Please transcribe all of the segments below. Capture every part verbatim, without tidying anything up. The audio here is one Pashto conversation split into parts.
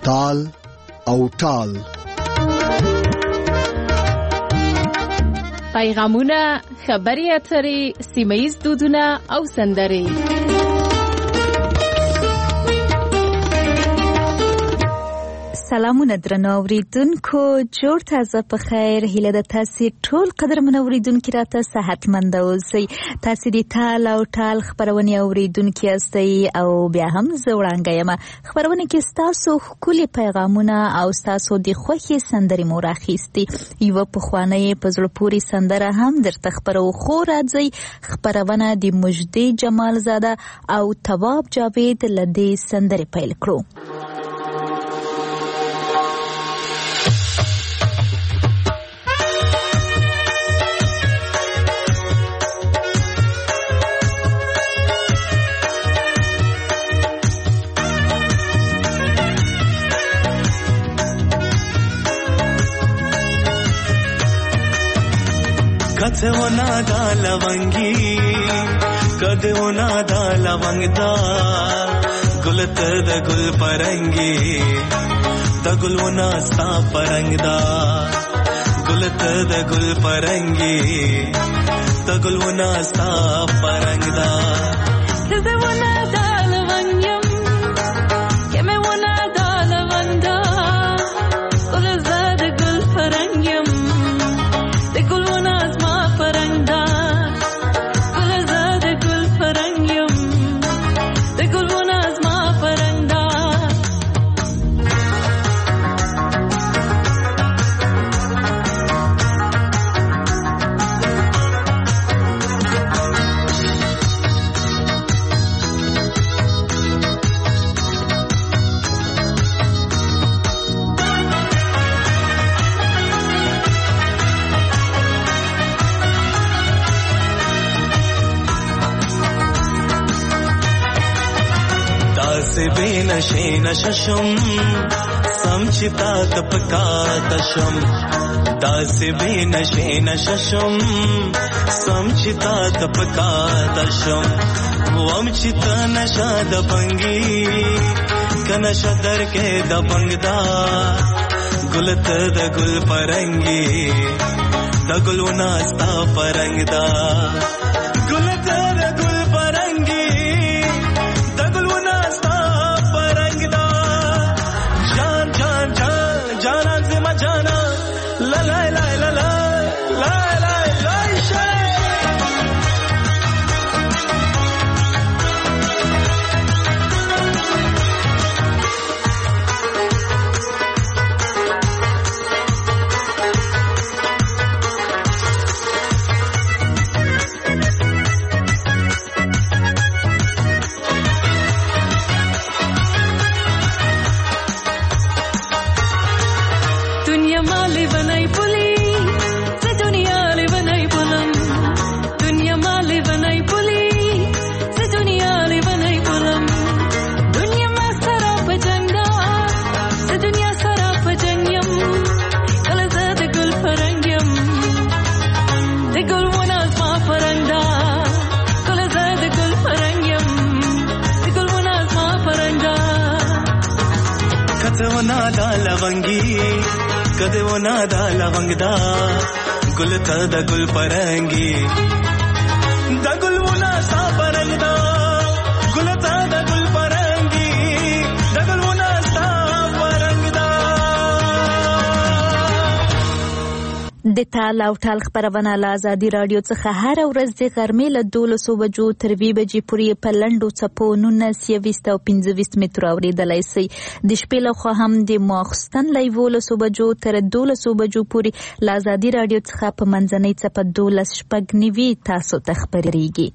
تال او ټال. پیغامونه، خبري اترې، سیمه‌ییز دودونه او سندرې. سلامونه درنو اوریدونکو، جوړ تازه په خیر. هیله ده تاسې ټول قدرمن اوریدونکي راته صحتمند اوسئ. تاسې د تال او ټال خپرونې اوریدونکي یاستئ او بیا هم زه وړانګه یم. خپرونه کې ستاسو ښکلي پیغامونه او ستاسو د خوښې سندرې مو راخیستې. یوه پخوانۍ په زړه پورې سندره هم درته خپرو. خو راځئ خپرونه د مجدي جمال زاده او تواب جاوید له دې سندرې پیل کړو. कथे वो नादा लवंगी कदे वो नादा लवंगदा गुलत द गुल परंगी द गुल वो नास्ता परंगदा गुलत द गुल परंगी द गुल वो नास्ता परंगदा कदे वो नादा लवंगम के मैं वो नादा लवंदा गुल ज़ाद गुल परंगम द गुल वो नशे नशशम समचिता तपकातशम दासे बे नशे नशशम समचिता तपकातशम वमचिता नशा दबंगी कनशा दर के दबंगदा गुलत द गुल परंगी द गुल नास्ता परंगदा गुलत द गुल परंगी द गुल नास्ता जाना ला ला ला ला ला ला ला ला लवंगी कदे वो नादा लवंगदा गुलत द गुल परंगी द गुल वो नास्ता परंगदा गुलत द गुल परंगी द गुल वो नास्ता परंगदा. د تال او ټال خپرونه له ازادي راډیو څخه هر ورځ د غرمې له دولسو بجو تر وی بجې پورې په لنډو څپو نولس یویشت او پنځه ویشت مترو اورېدلی سئ. د شپې لخوا هم د ماخوستن له یولسو بجو تر دولسو بجو پورې له ازادي راډیو څخه په منځنۍ څپه دولس شپږ نوي تاسو ته خپرېږي.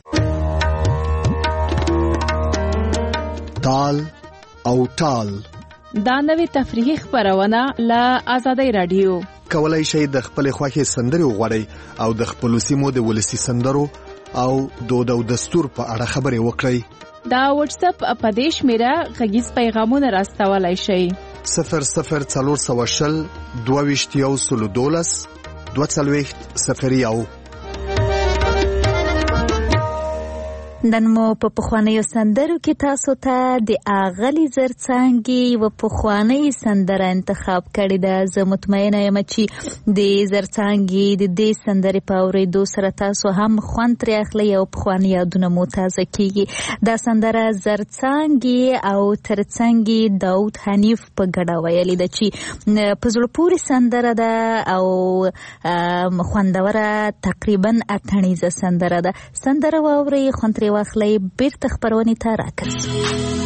تال او ټال دا نوې تفریحي خپرونه له ازادي راډیو. کولای شئ د خپل خوښې سندرې وغواړئ او د خپل سیمو د ولسی سندرو او دود او دستور په اړه خبرې وکړئ. دا واتس اپ په دې شمیره غږیز پیغامونه راستولای شئ. صفر صفر څلور سوه شل دوه ویشت یو سلو دولس دوه څلوېښت صفر یو. نن مو په پخوانیو سندرو کې تاسو ته د اغلی زرڅانګي و پخوانی سندره انتخاب کړې ده. زه مطمئنه یم چې د زرڅانګي د دې سندرې په اورېدو سره تاسو هم خوند ترې اخلئ او پخواني یادونه مو تازه کیږي. دا سندره زرڅانګي او ترڅنګي داود حنیف په ګډه ویلې ده چې په زړه پورې سندره ده او خوندوره تقریبا اتڼیزه سندره ده. سندره واورئ، خوند ترې واخلئ، بیرته خپرونې ته راګرځو.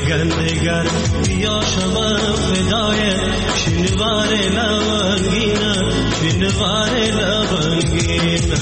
گندگر بیا شما فدای شنوار لونگینا شنوار لونگینا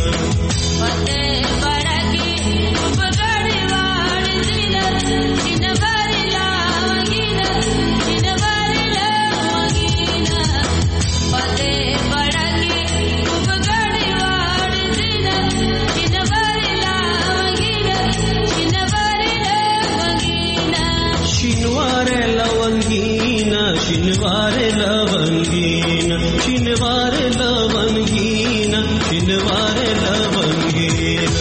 شنوار لونگینا شنوار لونگینا شنوار لونگینا.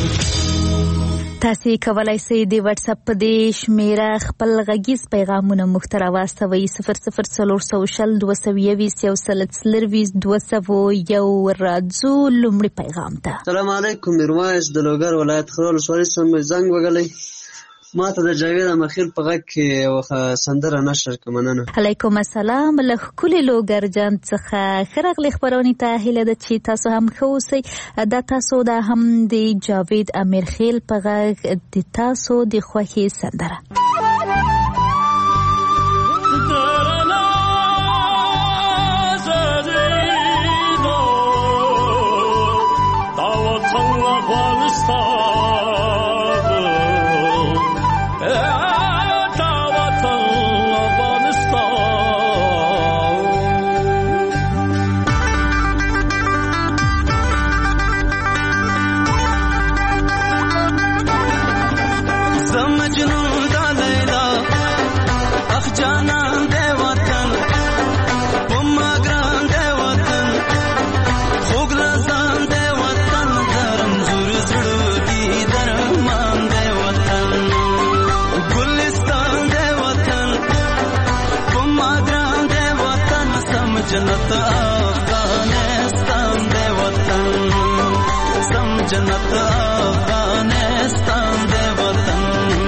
تاسو کولای شئ د واتس اپ په دې شمیره خپل غږیز پیغامونه موږ ته راواستوئ صفر صفر څلور سوه شل دوه سوه یویشت یو سل څلرویشت دوه سوه یو. راځو لومړی پیغام ته. السلام علیکم. میرویس د لوګر ولایت خرول ولسوالۍ څخه زنګ وګلی. ما ته د جاوید امخیل په غږ کې یو سندره نشر که مننه. علیکم السلام. له ښکلي لوګرجان څخه ښه راغلې خپرونې ته هیله ده چې تاسو هم ښه اوسئ. دا تاسو دا هم د جاوید امیرخیل په غږ د تاسو د خوښې سندره. जन्नत अफगानिस्तान दे वतन सम जन्नत अफगानिस्तान दे वतन.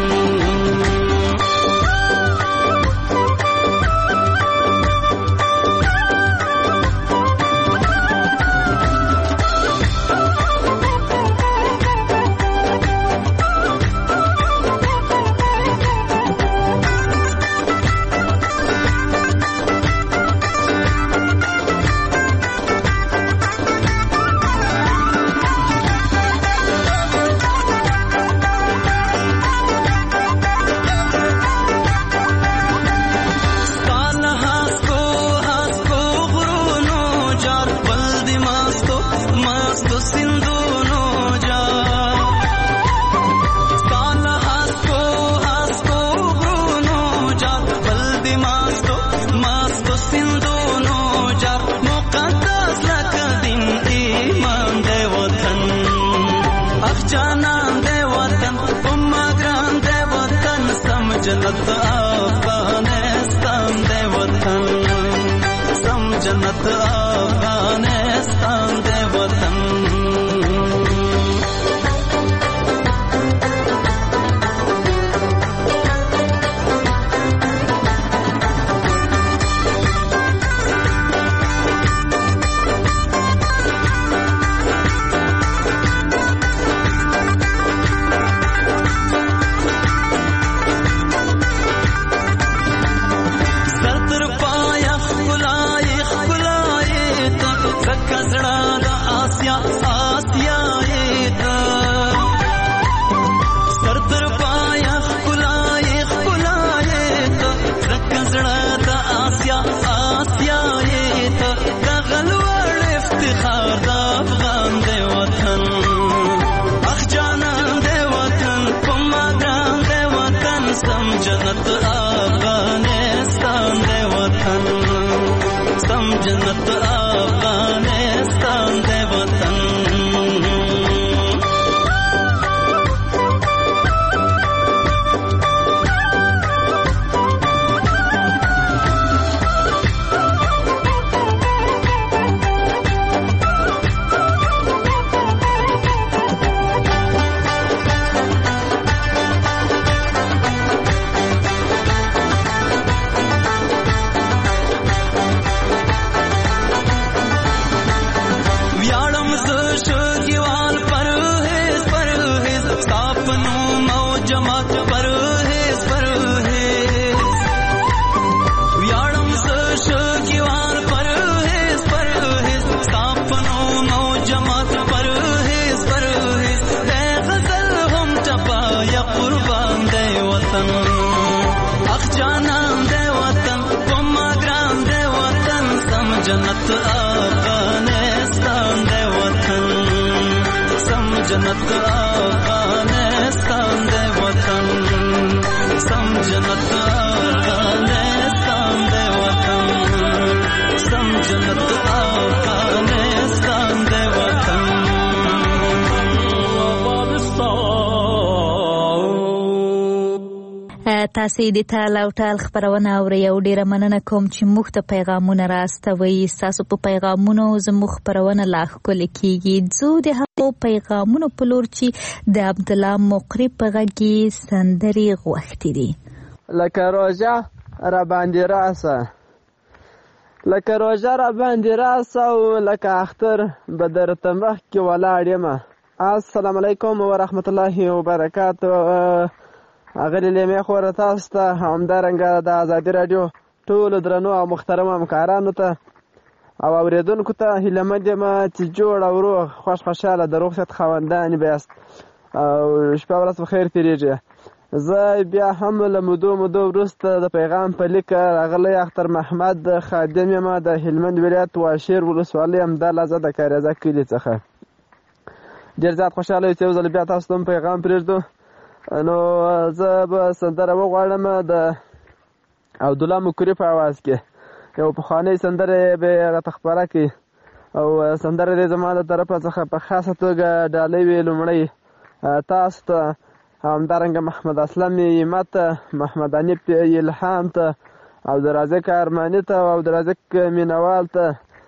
जन्नत अफगानिस्तान दे वतन सम जन्नत अफगानिस्तान दे वतन. जन्नत अफगानिस्तान दे वतन सम जन्नत अफगानिस्तान दे वतन. جنت افغانستان دی وطن سم جنت افغانستان دی وطن سم جنت افغانستان دی وطن سم جنت افغانستان دی وطن تاسې د تال او ټال خپرونه اورئ او ډېره مننه کوم چې موږ ته پیغامونه راستوئ. ستاسو په پیغامونو زموږ خپرونه لا ښکلې کېږي. ځو د هغو پیغامونو په لور چې د عبدالله مقری په غږ کې سندرې غوښتې دي. لکه روژه را باندې راسه لکه روژه را باندې راسه او لکه اختر به درته مخکې ولاړ یمه. السلام علیکم ورحمت الله وبرکاتو. اغلی لیمې خوره تاسو ته همدارنګه د ازادي راډیو ټولو درنو او محترمو همکارانو ته او اورېدونکو ته هیله مند یم چې جوړ او روغ خوش خوشحاله د روغ صحت خاوندان بیاست او شپه ورځ په خیر تېرېږي. زه بیا هم له مودو مودو وروسته د پیغام په لیک راغلی اختر محمد خادم یم د هلمند ولایت واشیر ولسوالۍ همدا لحظه د کاریزه کلي څخه. ډېر زیات خوشحاله یم چې یو ځل بیا تاسو ته هم پیغام پرېږدو. نو زه به سندره وغواړم د عبدالله مقری په اواز کې. یو پخوانۍ سندره به یې راته خپره کړي او سندره دې زما د طرفه څخه په خاصه توګه ډالۍ وي لومړی تاسو ته، همدارنګه محمد اسلم یمت ته، محمد انیب الهام ته، عبدالرازق ارماني ته او عبدالرازق مینوال ته،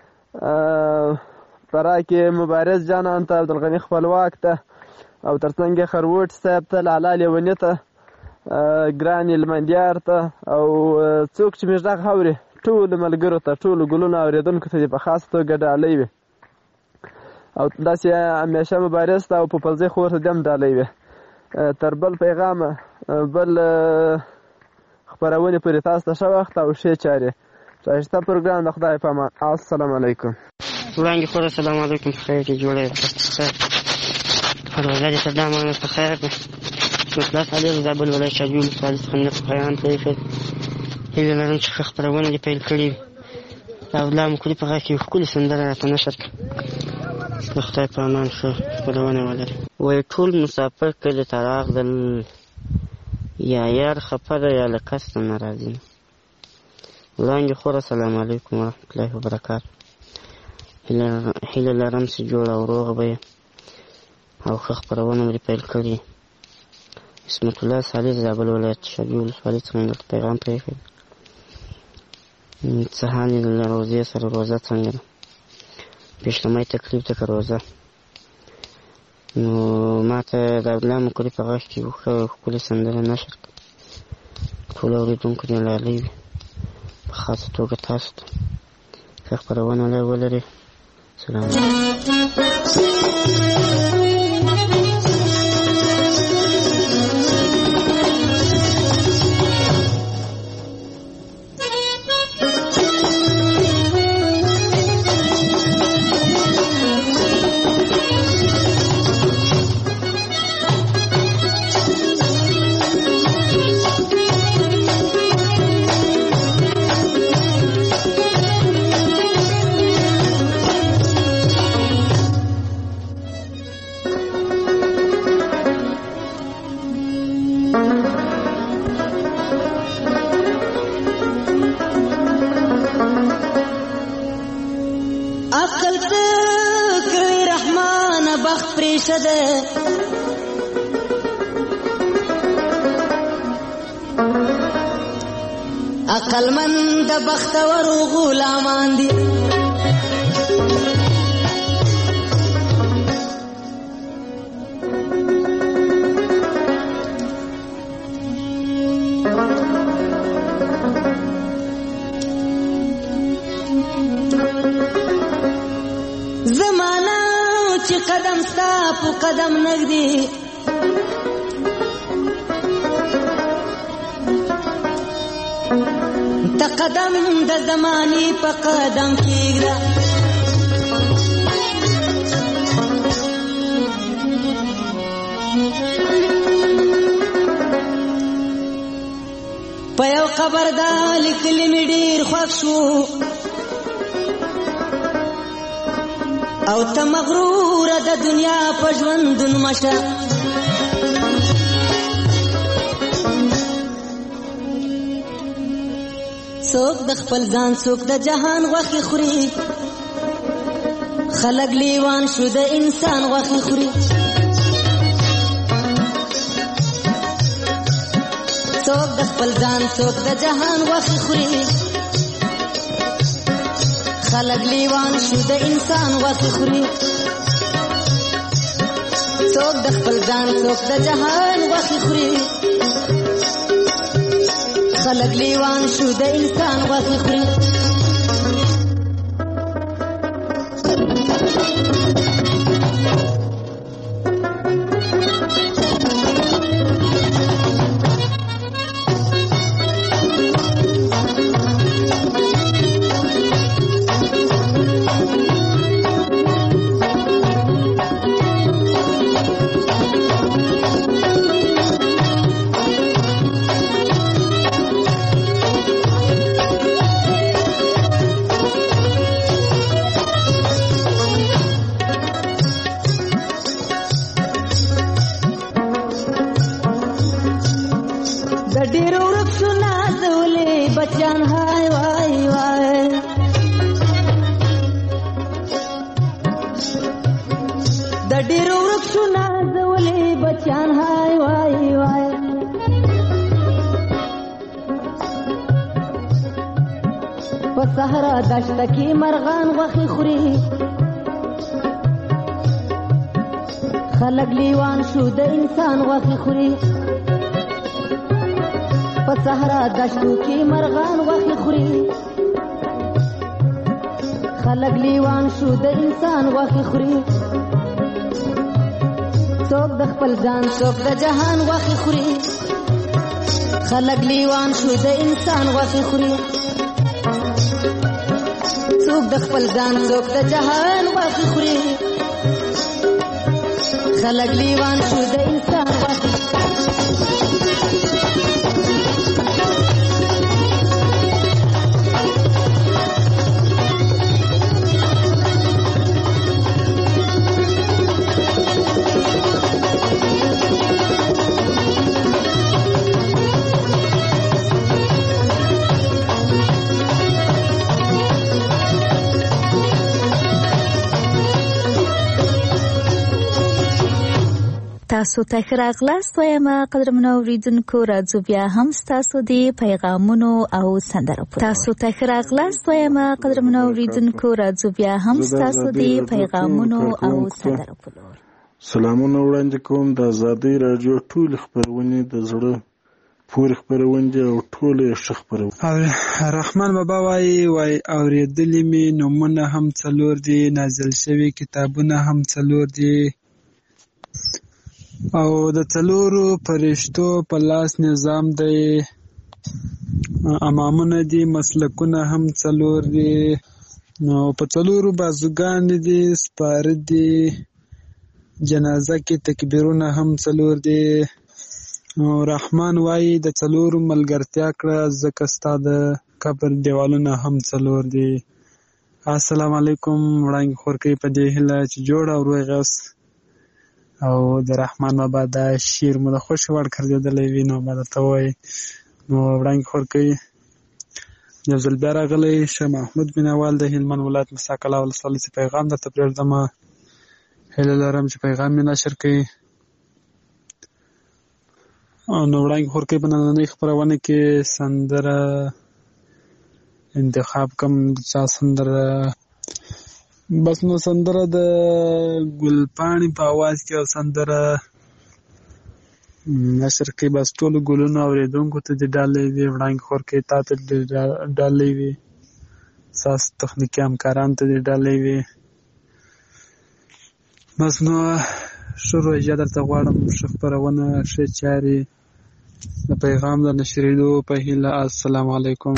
پراکې مبارز جانان ته، عبدالغني خپلواک ته او ترڅنګ خروټ صاحب ته، لالا لیوني ته، ګران المندیار ته او څوک چې موږ غږ اوري ټولو ملګرو ته، ټولو ګلونو اورېدونکو ته په خاص توګه ډالۍ وي او داسې همیشه مبارز ته او په پلزۍ خور ته دې هم ډالۍ وي. تر بل پیغامه بل خپرونې پورې تاسو ته ښه وخت او ښې چارې. ښایسته پروګرام د خدای په امان. السلام علیکم. وړاندې خور السلام علیکم. خیر دې جوړه روژه دې تر دا مانه په خیر ده. مطلق علي د زابل ولایت شاجوی ولسوالۍ څخه مې په پیغام پرېښود. هیله لرم چې ښه خپرونه دې پیل کړې وي. د عبدالله مقری په غږ کې یو ښکلې سندره راته نشر کړه. د خدای په امان ښه خپرونه ولري. وایي ټول مسافر کلي ته راغلل، یا یار خفه ده یا له کس نه راځي. وړاندې خور السلام علیکم ورحمت الله وبرکاتو. هیله لرم چې جوړ او روغ به یې او ښه خپرونه مې پیل کړې. اسمت الله صالح د زابل ولایت شاجوی ولسوالۍ څخه مې درته پیغام پرېښود. څه حال یې له روژې سره؟ روژه څنګه ده؟ پیشلمی تکلیف ده که روژه؟ نو ما ته د عبدالله مقری په غږ کې یو ښه ښکلې سندره نشر کړه. ټولو اورېدونکو دې لالی وي، په خاصه توګه تاسو ته ښه خپرونه ولري. سلام علیکم. عقلمند بختور غلامان دي، زمانہ چې قدم ستا په قدم نږدې، ته قدم د زمانې په قدم کېږده. په یو قبر دا لیکلي مې ډېر خوښ شو، او ته مغرور د دنیا په ژوندون مشه څوک د خپل ځان څوک د جهان غوښې خوري خلک لیوان شو د انسان غوښې خوري څوک د خپل ځان څوک د جهان غوښې خوري خلک لیوان شو د انسان غوښې خوري څوک د خپل ځان څوک د جهان غوښې خوري خلق لیوان شو د انسان غوښې خوري صحرا دشت کی مرغان غوښې خوري خلک لیوان شو د انسان غوښې خوري په صحرا دشتو کې مرغان غوښې خوري خلک لیوان شو د انسان غوښې خوري څوک د خپل ځان څوک د جهان غوښې خوري خلک لیوان شو د انسان غوښې خوري څوک د خپل ځان څوک د جهان غوښې خوري خلک لیوان شو د انسان غوښې تاسو ته ښه راغلاست وایم قدرمنو اوریدونکو راځو بیا هم ستاسو د پیغامونو او سندرو تاسو ته ښه راغلاست وایم قدرمنو اوریدونکو راځو بیا هم ستاسو د پیغامونو او سندرو په لور سلامونه وړاندې کوم د ازادۍ راډیو ټول خبرونه د زړه پورې خبرونه او ټول ښه خبرونه رحمان بابا وای وای اوریدلې می نومونه هم څلور دي نازل شوی کتابونه هم څلور دي او د څلورو فرشتو په لاس نظام دی امامونه دي مسلکونه هم څلور دي نو په څلورو بازوګان دي سپاره دي جنازه کې تکبیرونه هم څلور دي او رحمان وایي د څلورو ملګرتیا کړه ځکه ستا د قبر دیوالونه هم څلور دي السلام علیکم وړاندې خورکۍ په دې هیله چې جوړ او روغ یاست او د رحمان بابا دا شعر مو د خوښې وړ ګرځېدلی وي نو ما درته ووایي نو وړاندې خورکۍ یو ځل بیا راغلی شه محمود بینوال د هلمند ولایت مساکله ولسوالۍ څخه پیغام درته پرېږدمه هیله لرم چې پیغام مې نشر کړي نو وړاندې خورکۍ په نننۍ خپرونه کې سندره انتخاب کوم چا سندره بس نو سندره د ګلپاڼې په اواز کې او سندره نشر کې بس ټولو ګلونو اورېدونکو ته دې ډالۍ وي وړاندې خورکۍ تا ته دې ډالۍ وي ستاسو تخنیکي همکارانو ته دې ډالۍ وي بس نو ښه روژه درته غواړم ښه خپرونه ښه چارې د پیغام د نشرېدو په هیله السلام علیکم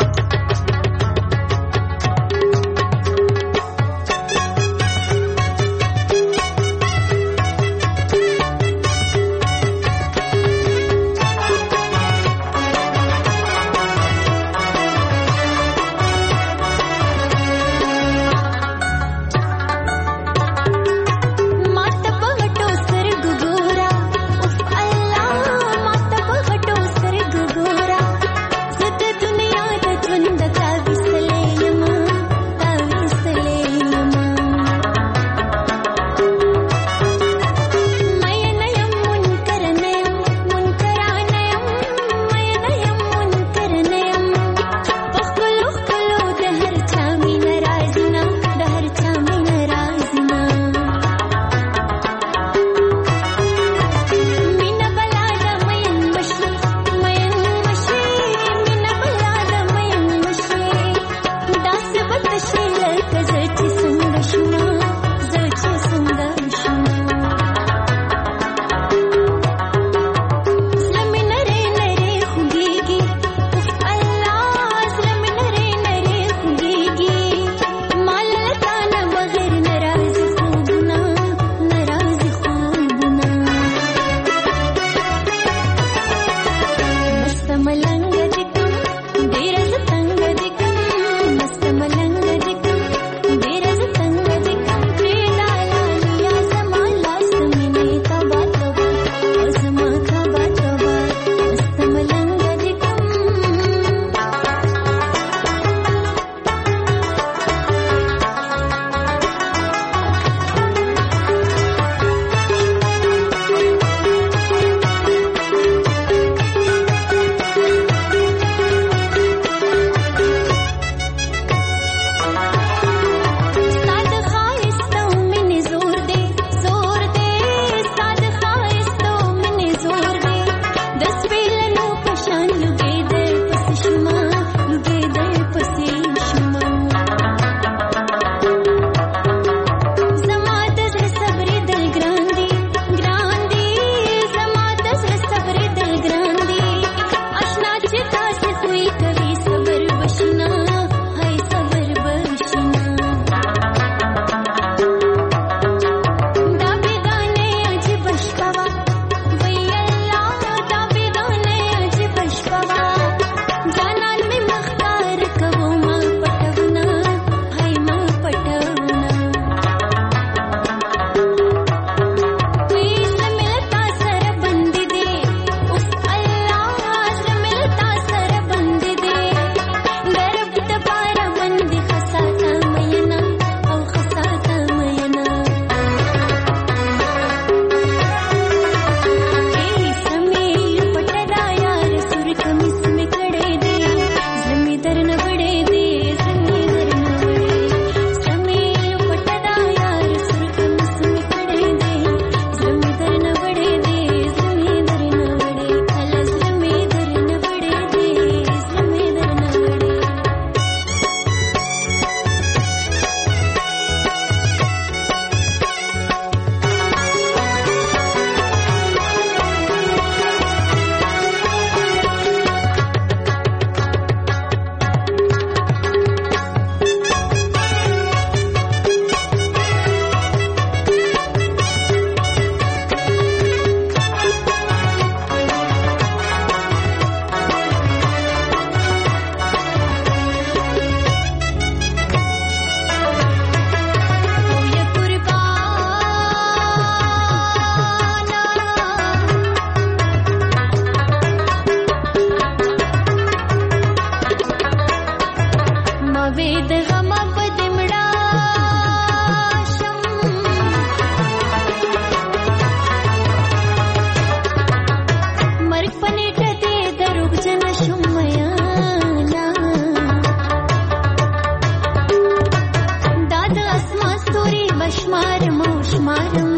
مارم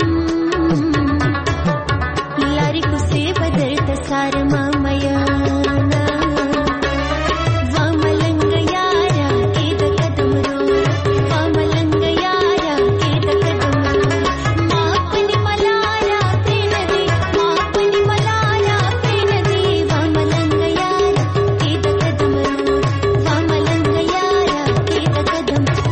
لاری کوسې بدر ته سارما میانا وا ملنګ یارا کې د قدم رو وا ملنګ یارا کې د قدم ما پنی ملارا پرین دی ما پنی ملارا پرین دی وا ملنګ یارا کې د قدم رو وا ملنګ یارا کې د قدم رو.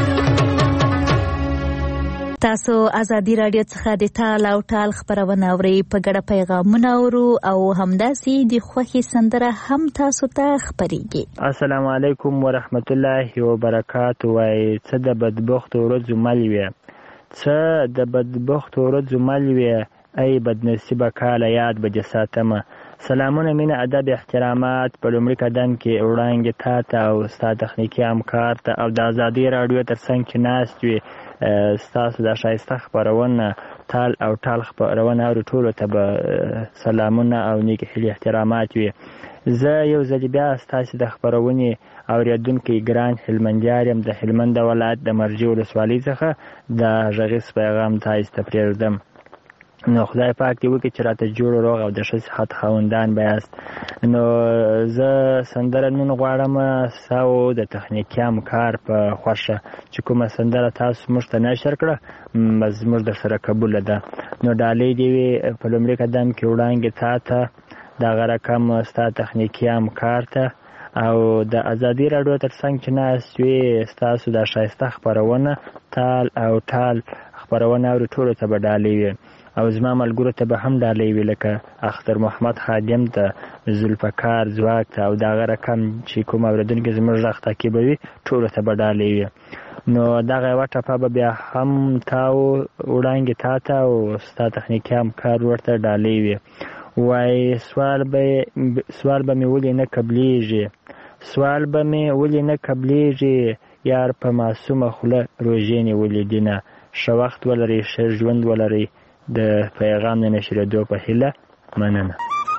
تاسو ازادي رادیو څخه د ټال او ټال خبرونه اورئ په ګډه پیغامونه اورو او همداسې د خوښي سندره هم تاسو ته خبرېږي. السلام علیکم ورحمت الله وبرکاتو. وای څه د بدبخت ورځو مل وي څه د بدبخت ورځو مل وي ای بدنصیبه کاله یاد به دې ساتمه. سلامونه مینه ادب احترامات په لومړي قدم کې وړاندې تا ته او ستا تخنیکي همکار ته او د ازادي راډیو تر څنګ چې ناست وي ستاسو د ښایسته خپرونه ټال او ټال خپرونه اورو ټولو ته به سلامونه او نیک هیلې احترامات وي. زه یو ځل بیا ستاسې د خپرونې اورېدونکی ګران هلمندیار یم د هلمند ولایت د مرجې ولسوالۍ څخه د غږیز پیغام تاسو ته پرېږدم. نو خدای پاک دې وکړي چې راته جوړ روغ او د ښه صحت خاوندان به یاست. نو زه سندره نن غواړم ساو د تخنیکي همکار په خوښه چې کومه سندره تاسو موږ ته نشر کړه زموږ درسره قبوله ده. نو ډالۍ دې وي په لومړي قدم کې وړاندې تا ته دغه رقم ستا تخنیکي همکار ته او د ازادي راډیو تر څنګ چې ناست وي ستاسو د ښایسته خپرونه ټال او ټال خپرونه اوري ټولو ته به ډالۍ وي او زما ملګرو ته به هم ډالۍ وي لکه اختر محمد خادم ته ذوالفقار ځواک ته او دغه رقم چې کوم اورېدونکي زموږ غږ تعقیبوي ټولو ته به ډالۍ وي. نو دغه یوه ټپه به بیا هم تاو وړاندې تا ته او ستا تخنیکي همکار ورته ډالۍ وي. وای سوال به سوال به مې ولې نه قبلیږي سوال به مې ولې نه قبلیږي یار په معصومه خوله روژې نیولې دینه ښه وخت ولرئ ښه ژوند ولرئ د پیغام د نشرېدو په هیله مننه.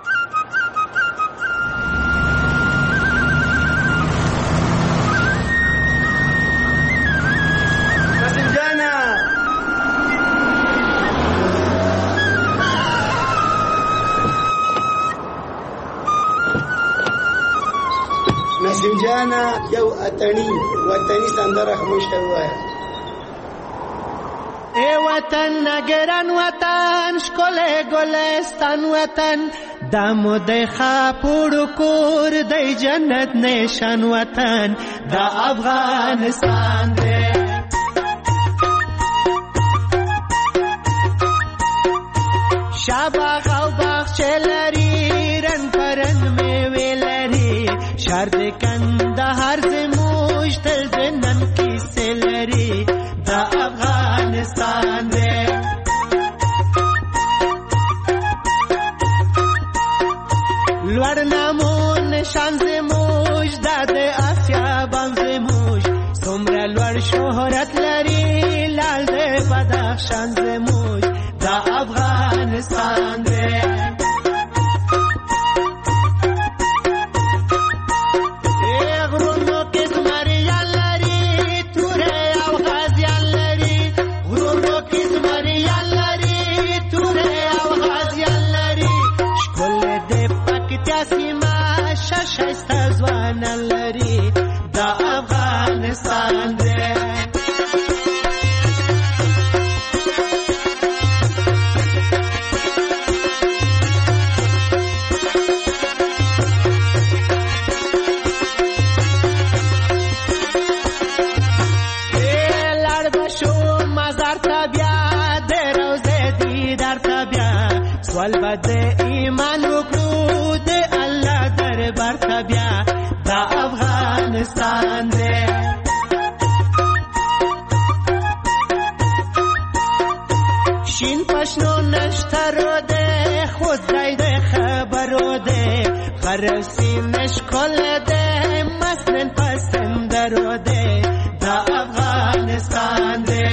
نسیم جانا یو اتنی وطنی سندره خموش وایه. ای وطن نگران وطن شکل گلستان وطن دامو دی خاپوڑو کور دی جنت نشان وطن دا افغانستان دی. شاباغ او باغچه لري رنگ پرنگ میوه لري شهر د کندهار زموږ تل د نن کیسې لري دا افغانستان دی. لوړ نامون نشان زموږ دا د اسیا بام زموږ څومره لوړ شهرت لري لال د بدخشان زموږ دا افغانستان دی. شایسته ځوانان لري دا افغانستان دی. لاړ به شو مزار ته بیا د روضې دیدار ته بیا سوال به د ایمان وکړو د الله دربار ته بیا دا افغانستان دی. شین پشنو نشته رو دی خود دی د خبرو دی غرسی نشکل دی مسنن پسندرو دی دا افغانستان دی.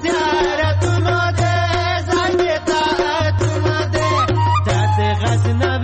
غزنه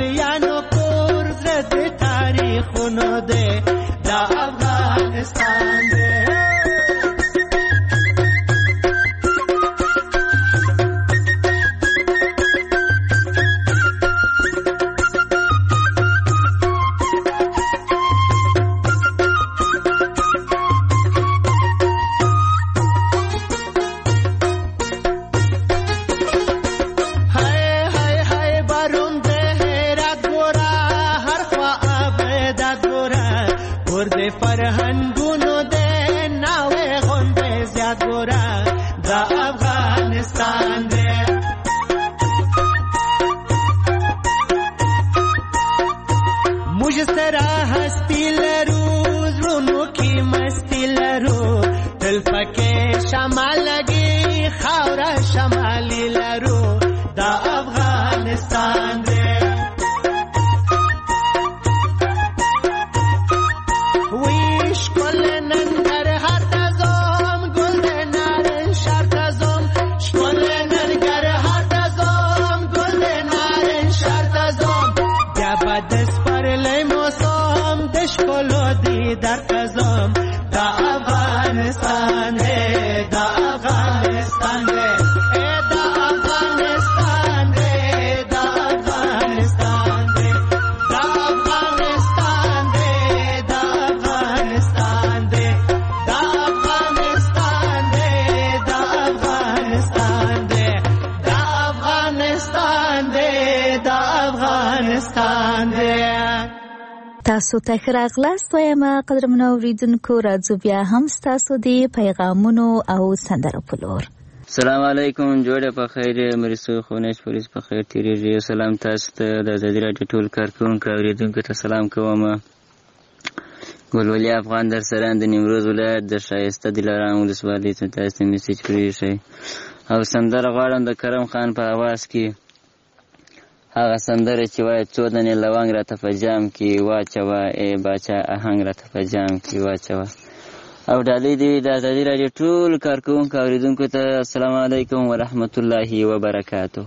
افغانستان دی دا افغانستان دی. تاسو ته ښه راغلاست وایم قدرمنو اورېدونکو. راځو بیا هم ستاسو د پیغامونو او سندرو په لور. السلام علیکم. جوړه په خیر مرسو خونش پولیس په خیر تیریږي. سلام تاسو ته د ازادي راډیو ټول کارکونکو اوریدونکو ته سلام کوم. ګلولي افغان در سره د نیمروز ولایت د شایسته دلارام ولسوالۍ څخه تاسو ته میسج کړی شي او سندره غواړم د کرم خان په اواز کې هغه سندره چې وایي څو دانې لونګ راته په جام کې واچوه ای باچا آهنګ راته په جام کې واچوه. او ډالۍ دې د ازادي راډیو ټول کارکونکو اوریدونکو ته السلام علیکم ورحمت الله وبرکاته.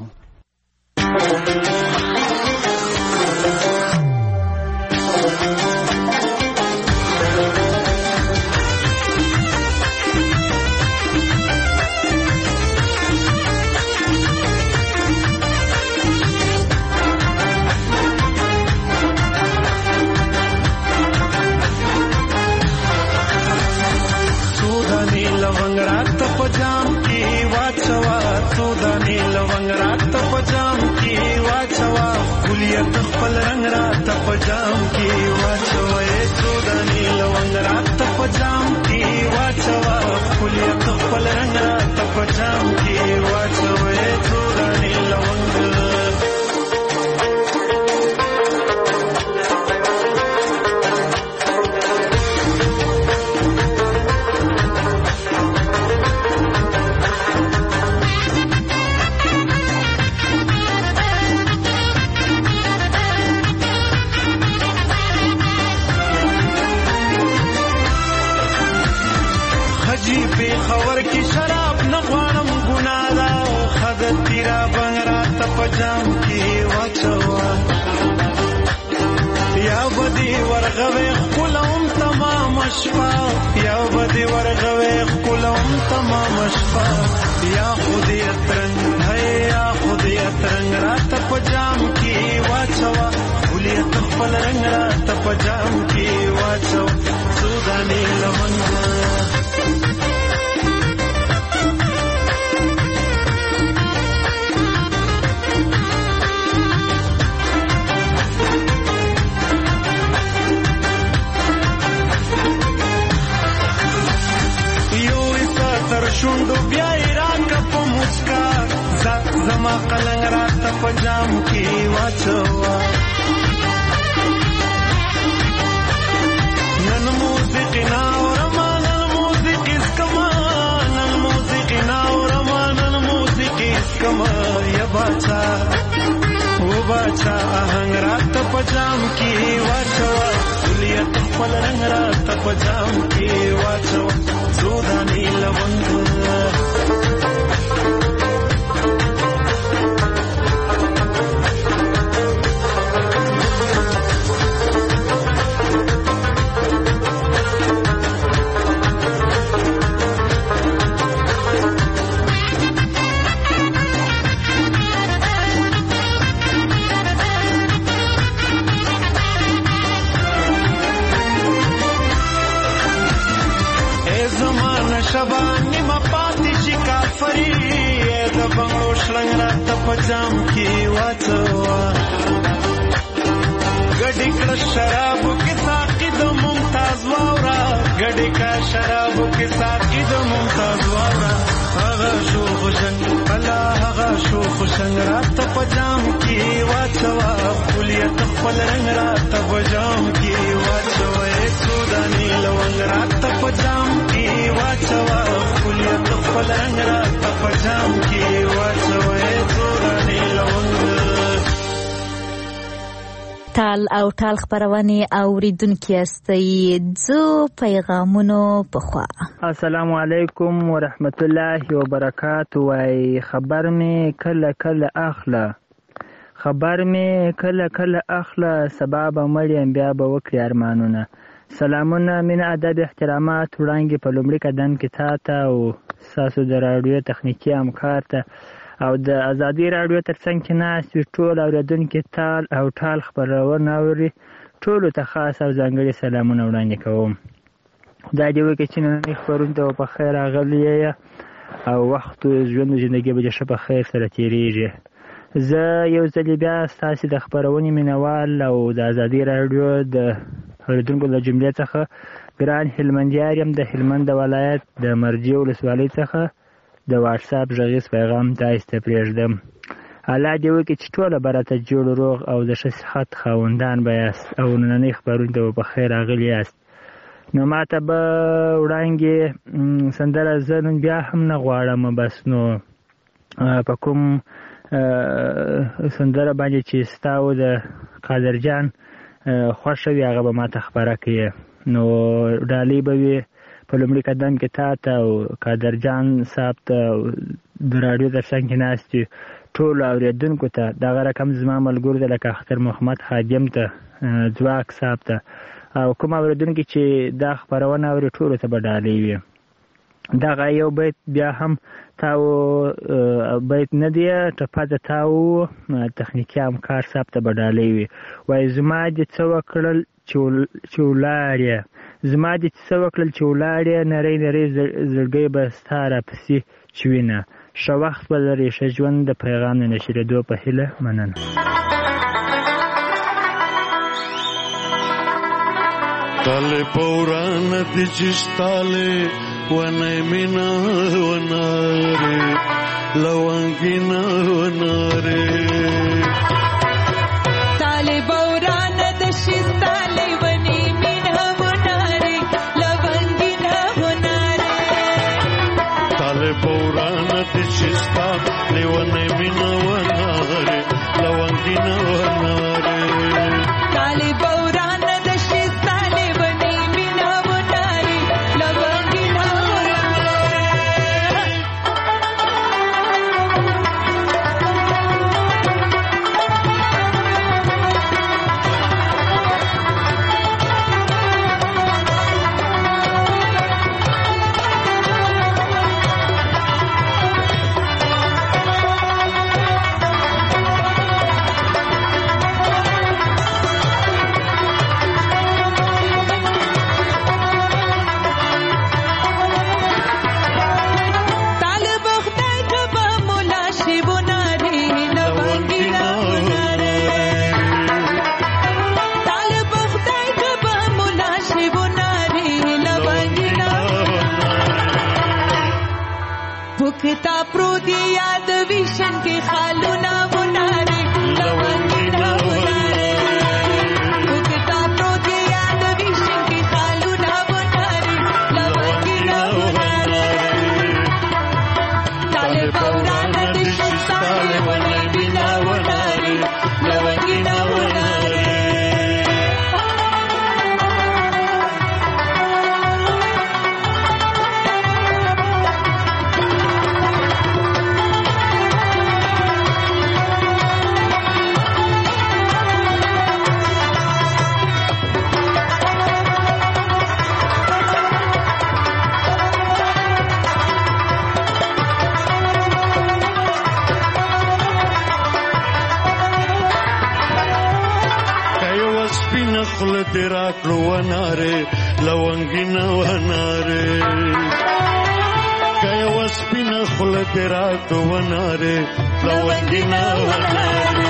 پجام کی واچوا سودانی لونگ رات پجام کی واچوا کلیت خپل رنگ رات پجام کی واچوا سودانی لونگ رات پجام کی واچوا کلیت خپل رنگ رات پجام کی واچوا سودانی لونگ خبر کی شراب نغوانم گنادا خدت تیرا بنگرات پجام کی واچوا یا بدی ورغوی خلوم تمام شپا یا بدی ورغوی خلوم تمام شپا یا خودی اترنگ ہے یا خودی اترنگ رات پجام کی واچوا خلیت خپل رنگ رات پجام کی واچوا سودانی لمنگ شوندو بیا ایران کا په مسکا زما قلنګ رات په جام کې واچوا نن موسیقي نا اورما نن موسیقي اسکما نن موسیقي نا اورما نن موسیقي اسکما یا باچا و باچا آهنګ رات په جام کې واچوا کلیت خپل رنگ رات په جام کې واچوا سودانی لونگ شبانی ما پاتی شي کافری د بنگلو شلنګ رات پجام کی واچوا گډی کړه شراب کې ساقي د ممتاز واورا گډی کا شراب کې ساقي د ممتاز واورا هغه شو خوشنګ الله هغه شو خوشنګ رات پجام کی واچوا کلیت خپل رنگ رات پجام کی واچوا سودانی لونگ رات پجام کی واچوا کلیت خپل رنگ رات پجام کی واچوا سودانی لونگ. ټال او ټال خبرونه اوریدونکو استي زو پیغامونو په خوا. السلام علیکم ورحمت الله وبرکاته. وای خبر می کله کله اخله خبر می کله کله اخله سبب مریم بیا به وکړي ارمانونه. سلامونه من ادب احترامات وړاندې په لومړي قدم کې تاته او ساسو د رادیو تخنیکی همکار ته او د ازادي رادیو ترڅنګ کې ناست ټول اوریدونکو ټال او ټال خبرونه اوري ټول ته خاص او ځانګړي سلامونه وړاندې کوم. خدای دې وکړي چې نن خبرونه ته په خیر راغلی او وخت ژوند ژوندۍ به چې په خیر سره تیریږي. زه یو ځلې بیا ستاسې د خپرونې مینوال او د ازادي راډیو د اورېدونکو له جملې څخه ګران هلمندیار یم د هلمند ولایت د مرجې ولسوالۍ څخه د واټساپ غږیز پیغام تاسو ته پرېږدم. الله دې وکړي چې ټوله به راته جوړ روغ او د ښه صحت خاوندان به یاست او نننۍ خپرونې ته به په خیر راغلي یاست. نو ما ته به وړاندې سندره زه نن بیا هم نه غواړم، بس نو په کوم سندره باندې چې ستا او د قادرجان خوښه وي هغه به ما ته خپره کړي. نو ډالۍ به وي په لومړي قدم کې تا ته او قادرجان صاحب ته د راډیو تر څنګ کې ناست ټولو اورېدونکو ته، دغه رقم زما ملګرو ته لکه اختر محمد خادم ته، ځواک صاحب ته او کوم اورېدونکي چې دا خپرونه اوري ټولو ته به ډالۍ وي. دغه یو بیت بیا هم تاو بیت نه دی ټپه د تاو تخنیکي همکار صاحب ته به ډالۍ وي. وایي زما دې څه وکړل چې ولاړې، زما دې څه وکړل چې ولاړې، نری نری زړګی به ستا راپسې چوینه. ښه وخت به لرې، ښه ژوند. د پیغام د نشرېدو په هیله، مننه. تاله پوران دي چشتاله ونه مینا وناره لونگینا وناره تاله پوران د شستاله ونه مینا وناره لونگینا وناره تاله پوران دي چشتاله ونه مینا وناره لونگینا وناره تاله پوران کتا پروت یاد ویشن کې خالونه وناره لونګینا وناره کتا پروت یاد ویشن کې خالونه وناره لونګینا وناره تاله پوران د شستاله ونګینا وناره لونګینا وناره خل تیرا کړو وناره لونګینا وناره کای وسپینا خل تیرا کړو وناره لونګینا وناره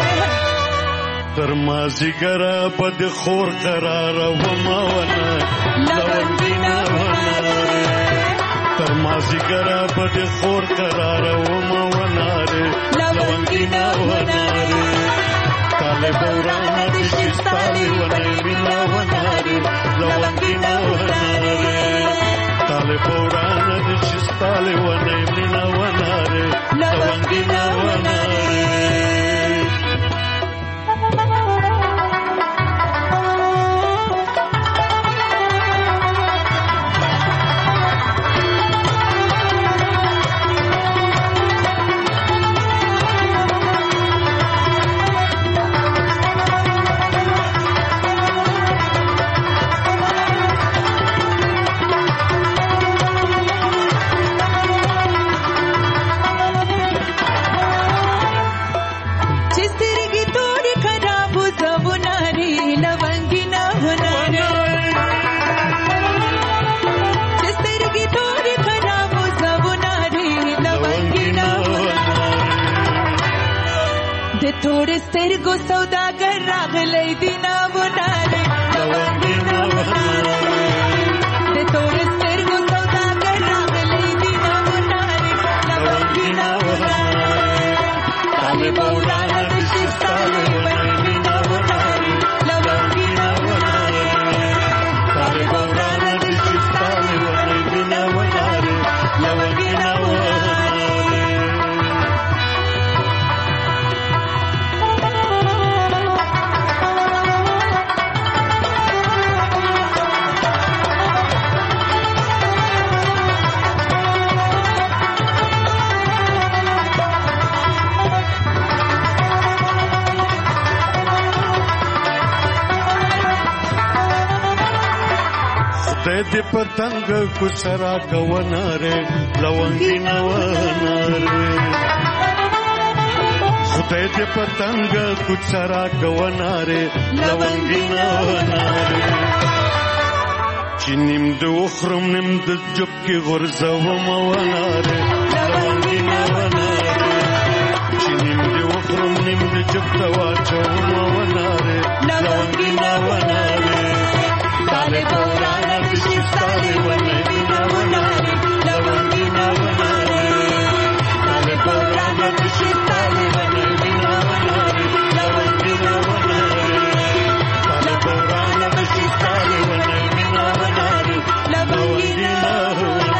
تر مازی ګرا بد خور قرار و ما ونه لونګینا وناره تر مازی ګرا بد خور قرار و ما وناره لونګینا وناره تاله پوران دي شستاله ونه مینا وناره لونګینا وناره تاله پوران دي شستاله ونه مینا وناره لونګینا وناره د تور سترګو سوداګر راغلی دی ناونه لونګي ناونه د تور سترګو سوداګر راغلی دی ناونه لونګي ناونه طالب ورانه د شستانه لونګي ناونه لونګي ناونه طالب ورانه د شستانه لونګي ناونه لونګي ناونه د پتنګ کو سرا کووناره لونګي نواناره خدای دې پتنګ کو سرا کووناره لونګي نواناره چې نیم د وخرم نیم د جب کې غرزو مواناره لونګي نواناره چې نیم د وخرم نیم د جب تواچو مواناره لونګي نواناره طالب ورانه د شستانه ولې ناونه لونګي ناونه طالب ورانه د شستانه ولې ناونه لونګي ناونه طالب ورانه د شستانه ولې ناونه لونګي ناونه.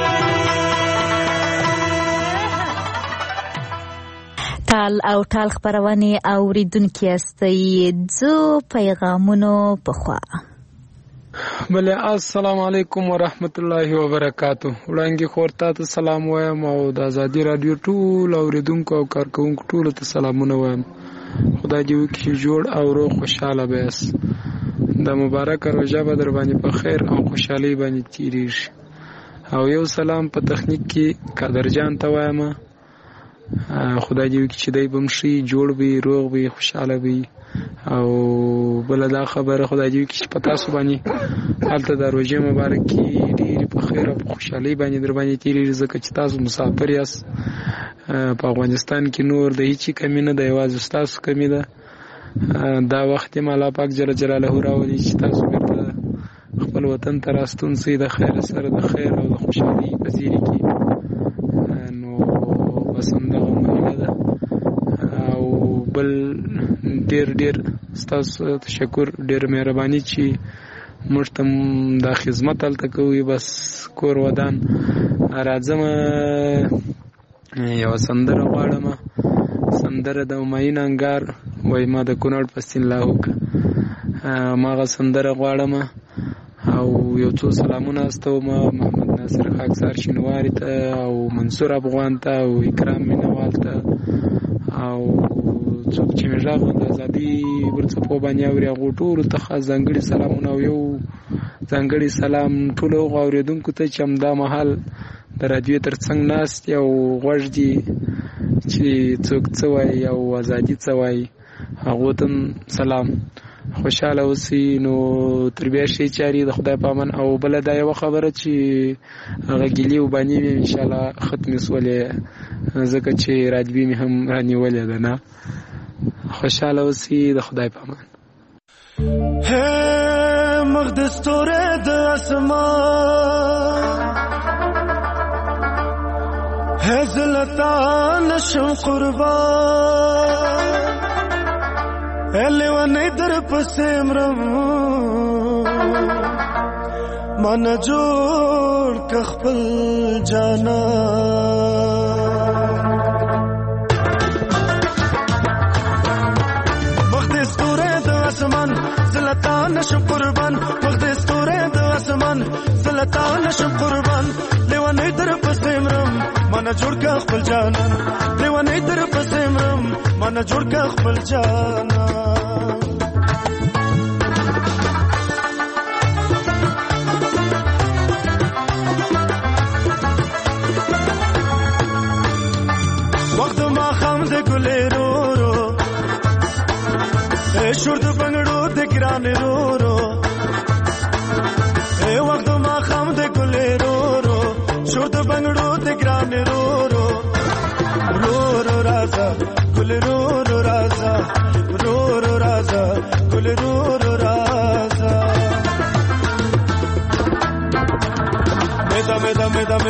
ټال او ټال خبرونه اوریدونکو استي ځو پیغامونو په خوا. بله السلام علیکم ورحمت الله وبرکاتو. وړاندې خورتا ته سلام وایم او د ازادي رادیو ټول اوریدونکو او کارکونکو ټول ته سلامونه وایم. خدای دې وکړي جوړ او روغ خوشاله بیاس. د مبارک روژه به در باندې په خیر او خوشحالي باندې تیریږي. او یو سلام په تخنیک کې قدرجان ته وایم. خدای دې وکړي چې دی بم شي جوړ وي روغ وي خوشاله وي. او بل دا خبره خدای دې وکړي چې په تاسو باندې هلته د روژې مبارکي ډېرې په خیر او په خوشحالۍ باندې در باندې تېرېږي ځکه چې تاسو مسافر یاست. په افغانستان کې نور د هیڅ کمی نه ده یوازې ستاسو کمی ده. دا وخت یې الله پاک جل جلاله راولي چې تاسو بېرته خپل وطن ته راستون سئ د خیر سره د خیر او د خوشحالۍ په زیري کې. نو بس همدغه مهمه ده. او بل ډیر ډیر ستاسو تشکر ډیر مهرباني چې موږ ته دا خدمت هلته کوي. بس کور ودان راځم یوه سندره غواړم. سندره د همایون انګار وایي ما د کونړ په سیند لاهو که هماغه سندره غواړم. او یو څو سلامونه استوم محمد ناصر خاکسار شینواري ته او منصور افغان ته او اکرام مینوال ته او څوک چې مې غږ د ازادي ورڅپو باندې اوري هغو ټولو ته خاص ځانګړي سلامونه او یو ځانګړي سلام ټولو هغو اورېدونکو ته چې همدا مهال د راډیو تر څنګ ناست دي او غوږ دي چې څوک څه وایي او ازادي څه وایي هغو ته سلام. خوشحاله اوسئ. نو تر بیا ښې چارې د خدای په امان. او بله دا یوه خبره چې هغه ګیلې وبانې مې انشاءالله ختمې سولې ځکه چې رادیوي مې هم رانیولې ده نه. خوشحاله اوسئ د خدای په امان. هی مخ د ستوري د اسمان هی زلتا نشم قربان لیونی در پسې مرم من جوړ که خپل جانان مخ دې ستوری د اسمان زلتا نشم قربان مخ دې ستوری د اسمان زلتا نشم قربان لیونی در پسې مرم من جوړ که خپل جانان لیونی در پسې مرم من جوړ که خپل جانان. شور د بنگړو د ګران رو رو اے وخت ما خام د ګلې رو رو شور د بنگړو د ګران رو رو رو رو راځه ګل رو رو راځه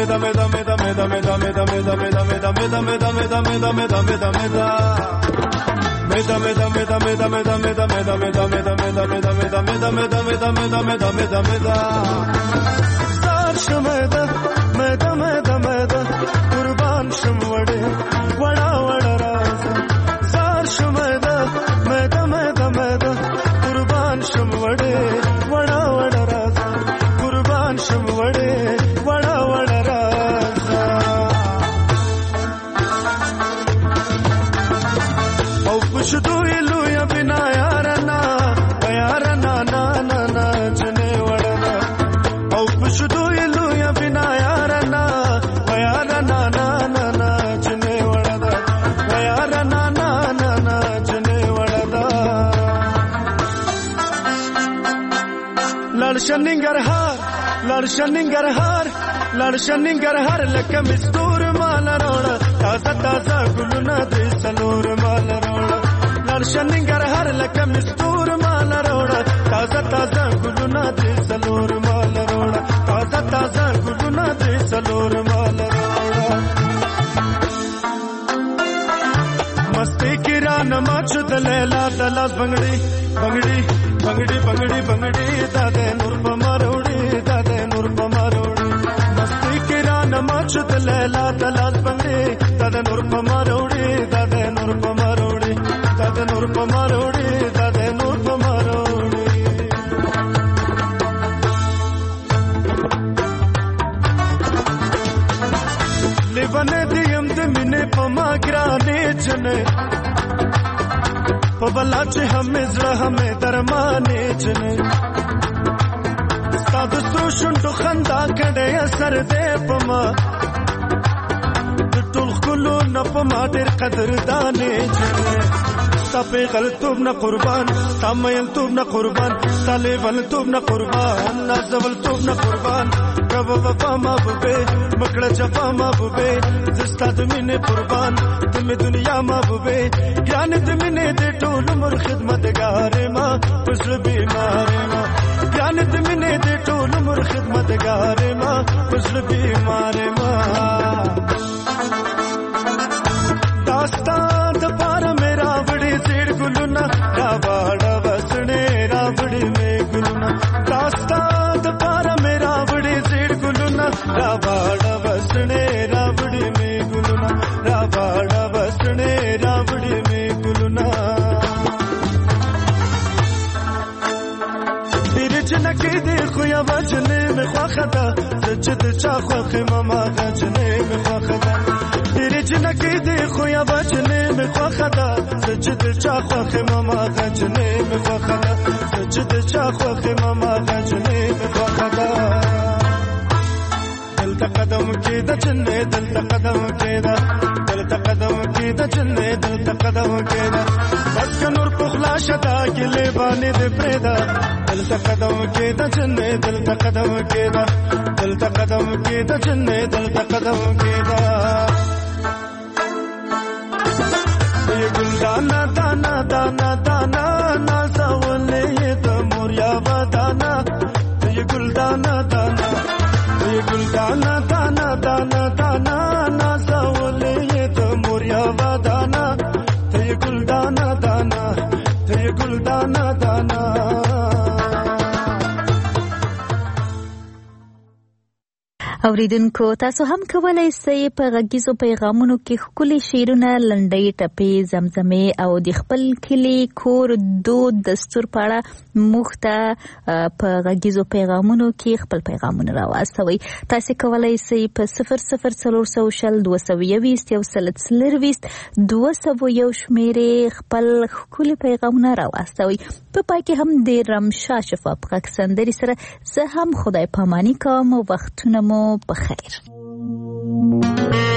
قربان شم وړې وړا وړا راز زار شمدا مدا مدا مدا قربان شم وړې وړا وړا راز قربان شم وړې وړا وړا راز او پښدو یلو یا بنا یارنا یارنا نا نا نا جنې وړا او پښدو یلو یا بنا یارنا یارنا نا نا نا جنې وړا یارنا نا نا نا جنې وړا لړشننګرهار لړشننګرهار لړشننګرهار لکه مستور مال روړه تازه تازه ګلونه دې سلور مال روړه لړشننګرهار لکه مستور مال روړه تازه تازه ګلونه دې سلور مال روړه تازه تازه ګلونه دې سلور مال روړه مستی کران ماچ د لیلا د لاس بنگړي بنگړي بنگړي بنگړي بنگړي دا د نور په ماروړي دا د نور په ماروړي مستی کران ماچ د لیلا د لاس بنگړي دا د نور په ماروړي دا د نور په ماروړي دا د نور په ماروړي دا د نور په ماروړي لیوانه دیم د مینې په ما ګرانې جنې په بلا چې همې زړه همې درمانې جنې ستا د سرو شونډو خندا کډې اثر دې په ما د ټول ښکلو نه په ما ډېر قدردانې جنې ستا پیغلتوب نه قربان ستا میلتوب نه قربان ستا لیونتوب نه قربان نازولتوب نه قربان کبه وفا محبوبې مکړه جفا محبوبې زستا د مینې قربان د مې دنیا محبوبې ګرانې د مینې د ټول عمر خدمتګارې ما په زړه بیمارې ما ګرانې د مینې د ټول عمر خدمتګارې ما په زړه بیمارې ما داستان د پاره مې راوړې زیړ ګلونه راواړه وسړې راوړې مې ګلونه داستان د پاره مې راوړې زیړ ګلونه راواړه وسړې راوړې مې ګلونه راواړه وسړې راوړې مې ګلونه ډېرې جنکې دې خو یا وجنې مې خوښه ده زه چې د چا خوښې مما غجنې مې خوښه ده ډېرې جنکې دې خو یا وجنې مې خوښه ده زه چې د چا خوښې مما غجنې مې خوښه ده زه چې د چا خوښې مما غجنې مې خوښه ده دلته قدم کېده جنې دلته قدم کېده دلته قدم کېده جنې دلته قدم کېده بس که نور پخلا شته ګلې باندې دې پرېږده دلته قدم کېده جنې دلته قدم کېده دلته قدم کېده جنې دلته قدم کېده یہ گلدانا دانا دانا دانا نازولے یہ د موریا ودانا یہ گلدانا دانا یہ گلدانا دانا دانا دانا نازولے یہ د موریا ودانا یہ گلدانا دانا یہ گلدانا دانا اوریدونکو تاسو هم کولای شئ په غږیزو پیغامونو کې ښکلي شعرونه لنډۍ ټپې زمزمې او د خپل کلي کور دود دستور په اړه موږ ته په غږیزو پیغامونو کې خپل پیغامونه راواستوئ. تاسو کولای شئ په صفر صفر څلور سوه شل دوه سوه یویشت یو سل څلرویشت دوه سوه یو شمېرې خپل ښکلي پیغامونه راواستوئ. په پای کې هم د رمشا شفا په غږ سندرې سره زه هم خدای پاماني کوم او وختونه مو بخیر.